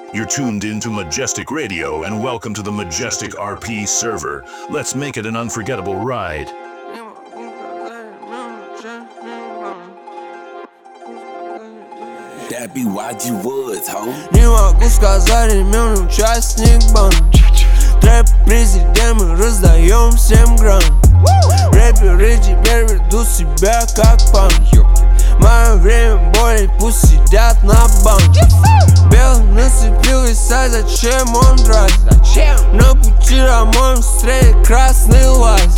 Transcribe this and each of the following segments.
You're tuned into Majestic Radio, and welcome to the Majestic RP server. Let's make it an unforgettable ride. That be YG Woods, ho. Не могу сказать, имен участник банд. Трэп-президент, мы раздаем всем грант. Рэперы теперь ведут себя как панк. Мое время более, пусть сидят на банке. Белый нацепил и сай, зачем он драйв? На пути роман встретит красный лайт.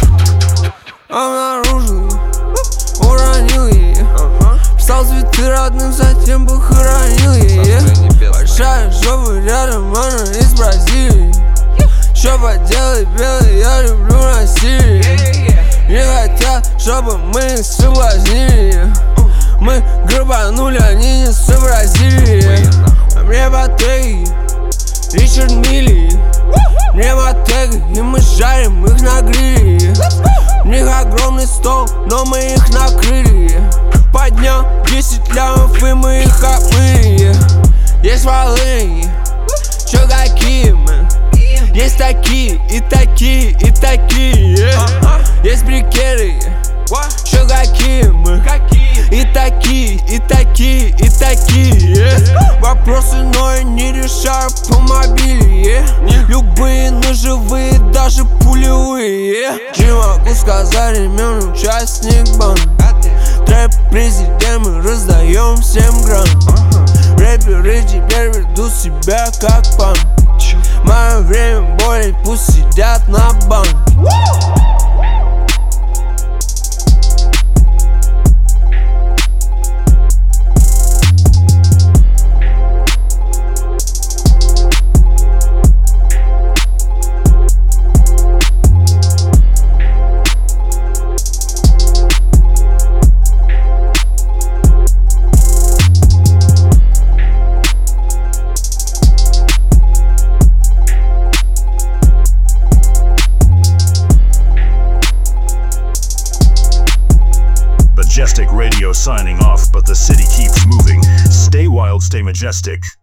Обнаружил, уронил ее. Писал цветы родным, затем похоронил ее. Большая жопа рядом, она из Бразилии. Что поделать, белый, я люблю Россию. Не хотят, чтобы мы их соблазнили. Мы грабанули, они не сообразили. Мне батареи, Ричард Милли. Мне мотеги, и мы жарим их на гриле. У них огромный стол, но мы их накрыли. Поднял 10 лямов, и мы их обмыли. Есть волыни, чё какие мы? Есть такие, и такие, и такие. Есть брикеты, чё какие мы? И такие, и такие, и такие. Вопросы, но я не решаю по мобиле. Любые ножевые, даже пулевые. Не могу сказать, имен участник банд. Трэп-президент, мы раздаем всем грант. Рэперы теперь ведут себя как панк. Мое время более, пусть сидят на банке. Majestic Radio signing off, but the city keeps moving. Stay wild, stay majestic.